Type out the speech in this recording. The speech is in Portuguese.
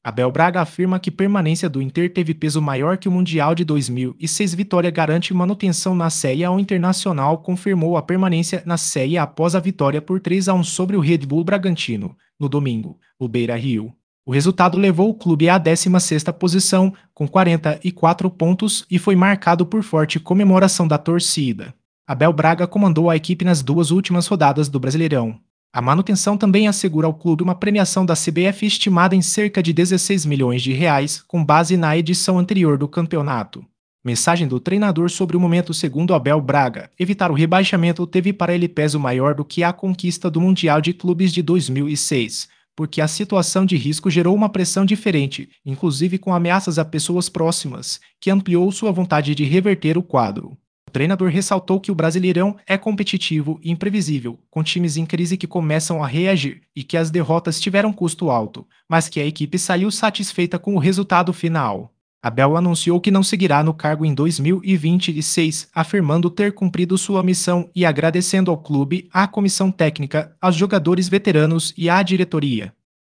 Abel Braga afirma que permanência do Inter teve peso maior que o Mundial de 2006. Vitória garante manutenção na Série A. O Internacional confirmou a permanência na Série A após a vitória por 3-1 sobre o Red Bull Bragantino, no domingo, no Beira-Rio. O resultado levou o clube à 16ª posição, com 44 pontos, e foi marcado por forte comemoração da torcida. Abel Braga comandou a equipe nas duas últimas rodadas do Brasileirão. A manutenção também assegura ao clube uma premiação da CBF estimada em cerca de 16 milhões de reais, com base na edição anterior do campeonato. Mensagem do treinador sobre o momento. Segundo Abel Braga, evitar o rebaixamento teve para ele peso maior do que a conquista do Mundial de Clubes de 2006, porque a situação de risco gerou uma pressão diferente, inclusive com ameaças a pessoas próximas, que ampliou sua vontade de reverter o quadro. O treinador ressaltou que o Brasileirão é competitivo e imprevisível, com times em crise que começam a reagir e que as derrotas tiveram custo alto, mas que a equipe saiu satisfeita com o resultado final. Abel anunciou que não seguirá no cargo em 2026, afirmando ter cumprido sua missão e agradecendo ao clube, à comissão técnica, aos jogadores veteranos e à diretoria.